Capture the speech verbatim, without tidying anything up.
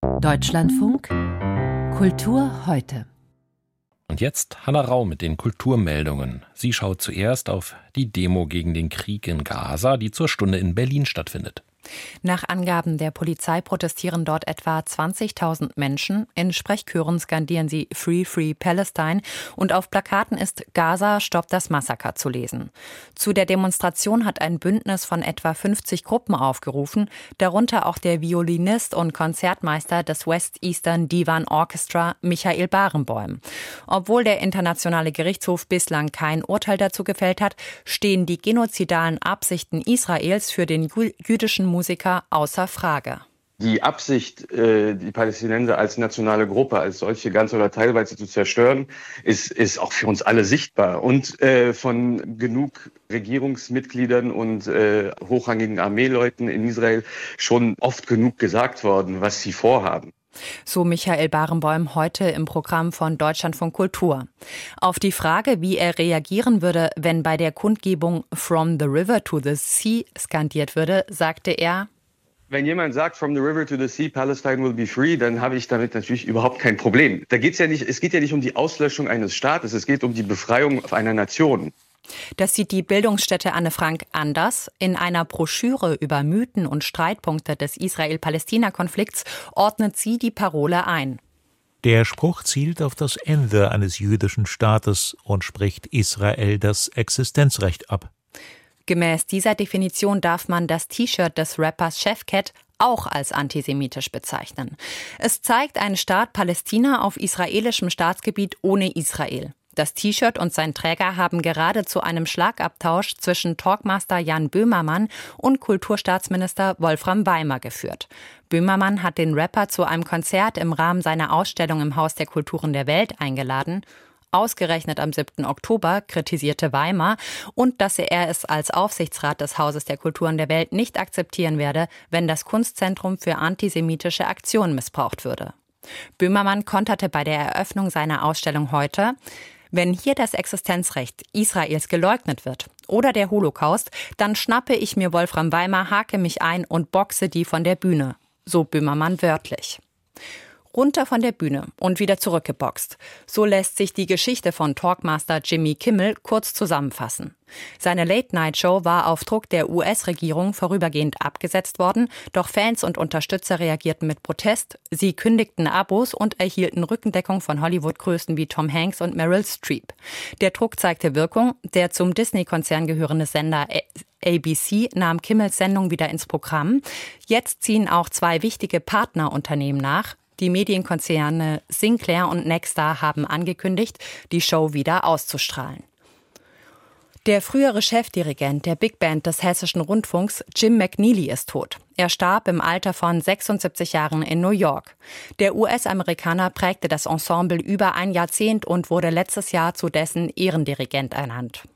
Deutschlandfunk Kultur heute. Und jetzt Hanna Rau mit den Kulturmeldungen. Sie schaut zuerst auf die Demo gegen den Krieg in Gaza, die zur Stunde in Berlin stattfindet. Nach Angaben der Polizei protestieren dort etwa zwanzigtausend Menschen. In Sprechchören skandieren sie Free, Free Palestine und auf Plakaten ist Gaza stoppt das Massaker zu lesen. Zu der Demonstration hat ein Bündnis von etwa fünfzig Gruppen aufgerufen, darunter auch der Violinist und Konzertmeister des West Eastern Divan Orchestra Michael Barenboim. Obwohl der Internationale Gerichtshof bislang kein Urteil dazu gefällt hat, stehen die genozidalen Absichten Israels für den jüdischen Musiker außer Frage. Die Absicht, die Palästinenser als nationale Gruppe, als solche ganz oder teilweise zu zerstören, ist, ist auch für uns alle sichtbar und äh, von genug Regierungsmitgliedern und äh, hochrangigen Armeeleuten in Israel schon oft genug gesagt worden, was sie vorhaben. So Michael Barenboim heute im Programm von Deutschlandfunk Kultur. Auf die Frage, wie er reagieren würde, wenn bei der Kundgebung From the River to the Sea skandiert würde, sagte er: Wenn jemand sagt, from the river to the sea, Palestine will be free, dann habe ich damit natürlich überhaupt kein Problem. Da geht's ja nicht, es geht ja nicht um die Auslöschung eines Staates, es geht um die Befreiung einer Nation. Das sieht die Bildungsstätte Anne Frank anders. In einer Broschüre über Mythen und Streitpunkte des Israel-Palästina-Konflikts ordnet sie die Parole ein. Der Spruch zielt auf das Ende eines jüdischen Staates und spricht Israel das Existenzrecht ab. Gemäß dieser Definition darf man das T-Shirt des Rappers Chef Cat auch als antisemitisch bezeichnen. Es zeigt einen Staat Palästina auf israelischem Staatsgebiet ohne Israel. Das T-Shirt und sein Träger haben gerade zu einem Schlagabtausch zwischen Talkmaster Jan Böhmermann und Kulturstaatsminister Wolfram Weimer geführt. Böhmermann hat den Rapper zu einem Konzert im Rahmen seiner Ausstellung im Haus der Kulturen der Welt eingeladen. Ausgerechnet am siebten Oktober kritisierte Weimer und dass er es als Aufsichtsrat des Hauses der Kulturen der Welt nicht akzeptieren werde, wenn das Kunstzentrum für antisemitische Aktionen missbraucht würde. Böhmermann konterte bei der Eröffnung seiner Ausstellung heute: Wenn hier das Existenzrecht Israels geleugnet wird oder der Holocaust, dann schnappe ich mir Wolfram Weimer, hake mich ein und boxe die von der Bühne. So Böhmermann wörtlich. Runter von der Bühne und wieder zurückgeboxt. So lässt sich die Geschichte von Talkmaster Jimmy Kimmel kurz zusammenfassen. Seine Late-Night-Show war auf Druck der U S-Regierung vorübergehend abgesetzt worden, doch Fans und Unterstützer reagierten mit Protest. Sie kündigten Abos und erhielten Rückendeckung von Hollywood-Größen wie Tom Hanks und Meryl Streep. Der Druck zeigte Wirkung. Der zum Disney-Konzern gehörende Sender A B C nahm Kimmels Sendung wieder ins Programm. Jetzt ziehen auch zwei wichtige Partnerunternehmen nach. Die Medienkonzerne Sinclair und Nexstar haben angekündigt, die Show wieder auszustrahlen. Der frühere Chefdirigent der Big Band des Hessischen Rundfunks, Jim McNeely, ist tot. Er starb im Alter von sechsundsiebzig Jahren in New York. Der U S-Amerikaner prägte das Ensemble über ein Jahrzehnt und wurde letztes Jahr zu dessen Ehrendirigent ernannt.